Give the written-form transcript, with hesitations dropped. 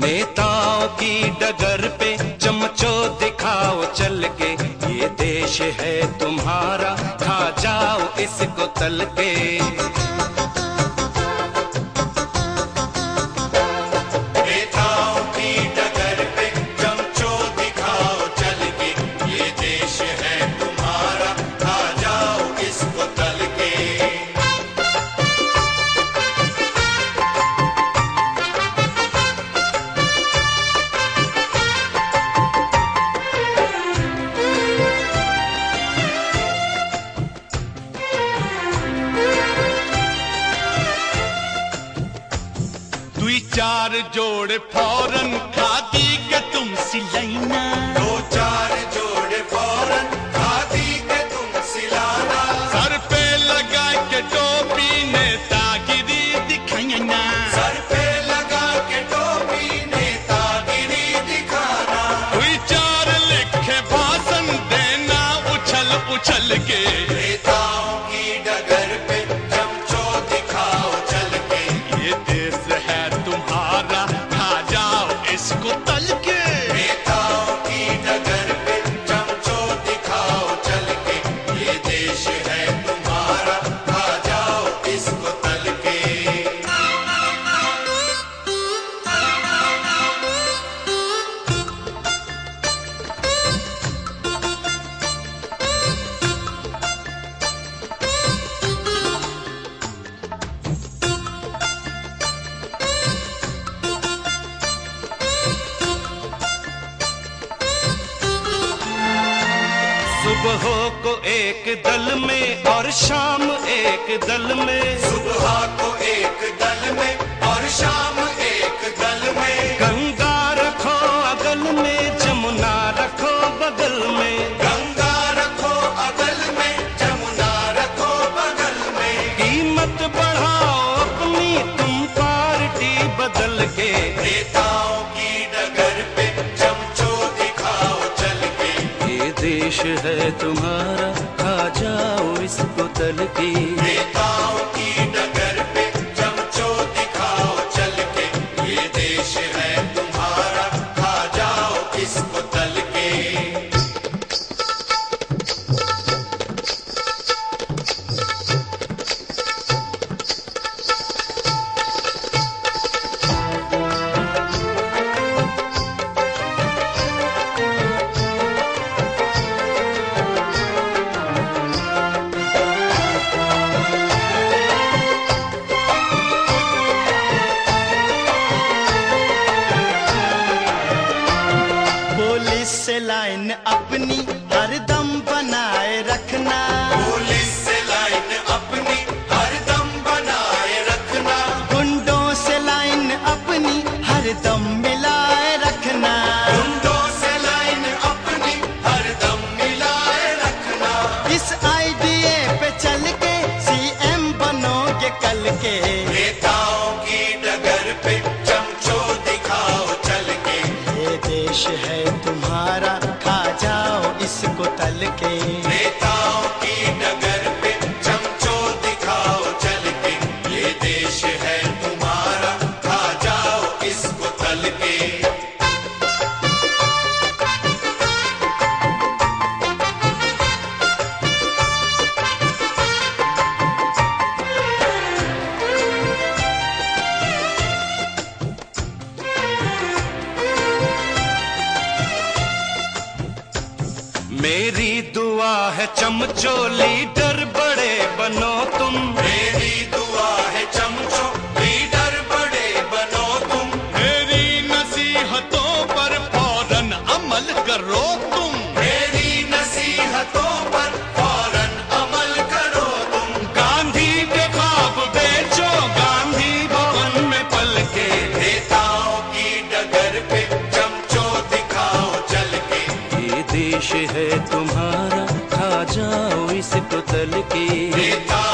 नेताओं की डगर पे चमचो दिखाओ चल के, ये देश है तुम्हारा खा जाओ इसको तल के। दुई चार जोड़े फौरन खादी के तुम सिलाइना, दो चार जोड़े फौरन खादी के तुम सिलाना। सर पे लगा के टोपी नेतागिरी दिखाइना, सर पे लगा के टोपी नेतागिरी दिखाना। दुई चार लिखे भाषण देना उछल उछल के, नेताओं की डगर पे चमचो दिखाओ चल के, ये देश है तुम्हारा खा जाओ इसको तल के। नेताओं की डगर पे चमचो दिखाओ चल के, ये देश है तुम्हारा खा जाओ इसको तल के। सुबह को एक दल में और शाम एक दल में, सुबह को एक दल में और शाम एक दल में। गंगा रखो अगल में जमुना रखो बगल में, गंगा रखो अगल में जमुना रखो बगल में। कीमत बढ़ाओ अपनी तुम पार्टी बदल के, नेताओं की डगर पे चमचो दिखाओ चल के, ये देश है तुम्हारा खा जाओ इसको तल के। नेताओं की डगर पे चमचो दिखाओ चल के, ये देश है तुम्हारा खा जाओ इसको तल के। पुलिस से लाइन अपनी हरदम बनाए रखना, पुलिस से लाइन अपनी हरदम बनाए रखना। गुंडों से लाइन अपनी हरदम मिलाए रखना, गुंडों से लाइन अपनी हरदम मिलाए रखना। इस आईडीए पे चल के सीएम बनोगे कल के, नेताओं की डगर पे चमचो दिखाओ चल के, ये देश है तुम्हारा खा जाओ इसको तल के। नेताओं की डगर पे चमचो दिखाओ चल के, ये देश है तुम्हारा खा जाओ इसको तल के। मेरी दुआ है चमचो लीडर बड़े बनो तुम, मेरी दुआ है चमचो लीडर बड़े बनो तुम। मेरी नसीहतों पर फौरन अमल करो तुम, मेरी नसीहतों पर फौरन अमल करो तुम। गांधी के ख्वाब बेचो गांधी भवन में पल के, नेताओं की डगर पे चमचो दिखाओ चल के, ये देश है तुम्हारा खा जाओ इसको तल के।